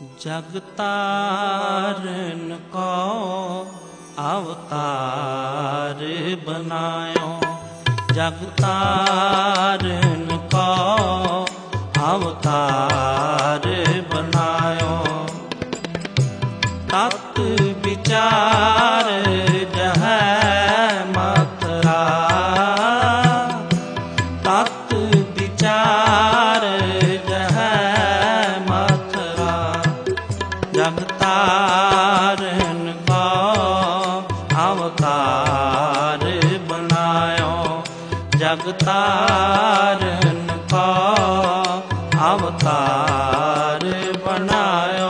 जग तारन को अवतार बनायो, जग तारन को अवतार बनायो। तत् विचार जह मथुरा, तत् विचार जह मथुरा। जग तारन को अवतार बनायो, जग तारन को अवतार बनायो।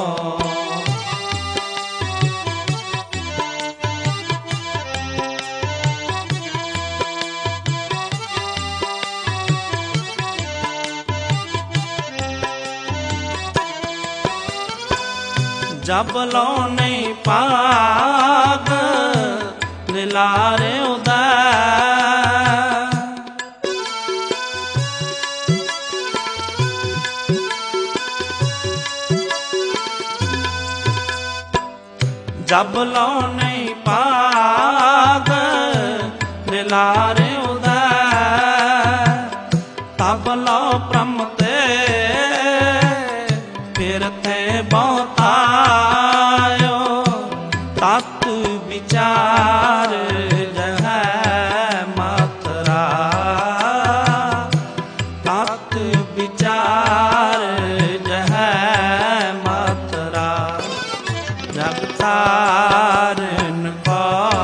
जब लो नहीं पाग लिलारे उदय, जब लो नहीं पाग लिलारे उदय, तब लो प्रमते फिरते बहुतायो। तत् विचार जह मथुरा, तत् विचार जह मथुरा। जग तारन को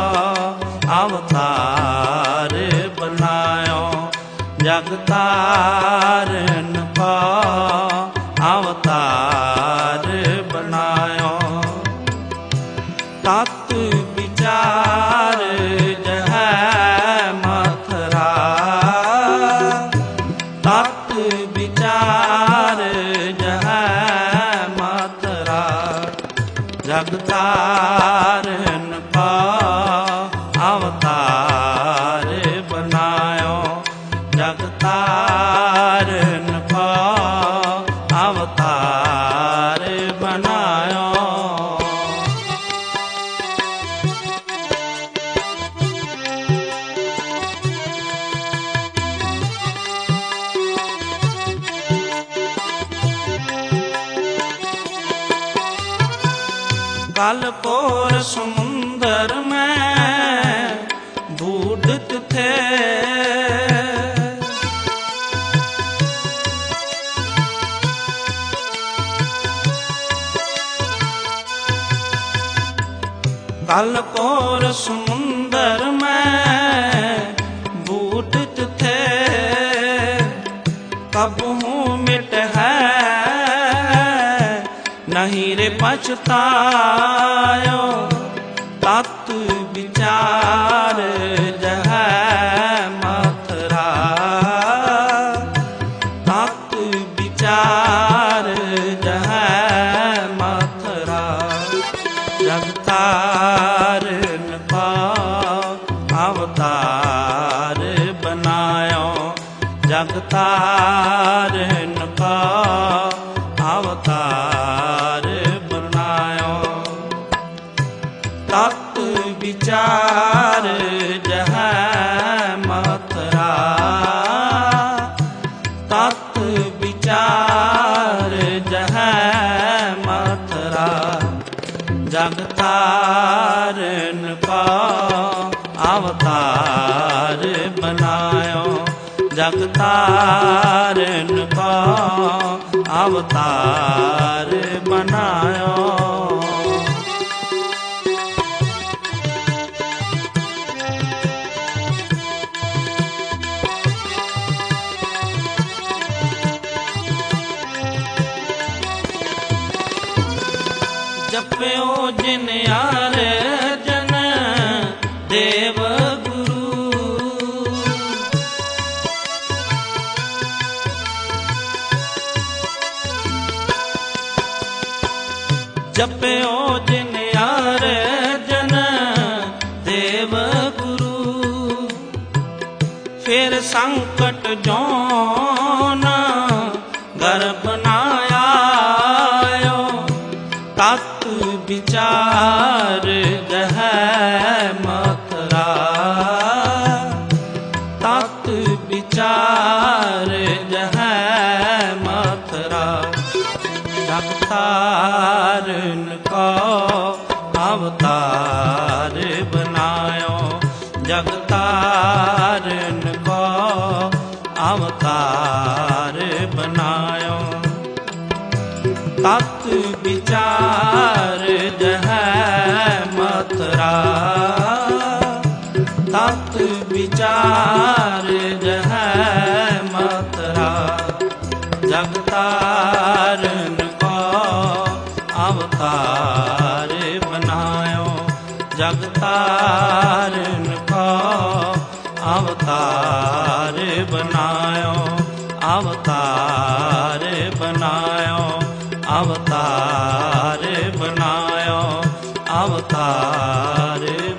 अवतार बनायो, जग तारन को अवतार बनायो। तत् विचार जह मथुरा, तत् विचार जह मथुरा। जग तारन को अवतार बनायो, जग तारन को अवतार बनायो। कालकोर समुंदर में बूढ़त थे, कालकोर समुंदर में बूढ़त थे। कब हूँ मिट है नहीं रे पछतायो। तत् विचार जह मथुरा, तत् विचार जह मथुरा। जग तारन को अवतार बनायो, जग तारन को अवतार बनायो। तत् विचार जह मथुरा, तत् विचार जह मथुरा। जग तारन को अवतार बनायो, जग तारन को अवतार बनायो। जप्यो जिन यारे जन देव गुरु, जप्यो जिन यारे जन देव गुरु। फिर संकट जौन गर्भ न आयो, विचार जह मथुरा, तत विचार जह मथुरा। जगतारन को अवतार बनायो, जगतारन को अवतार बनायो। तत विचार जह मथुरा, तत विचार जह मथुरा। जगतारन को अवतार बनायो, जगतारन को अवतार बनायो, अवतार बनायो, अवतार बनायो, अवतार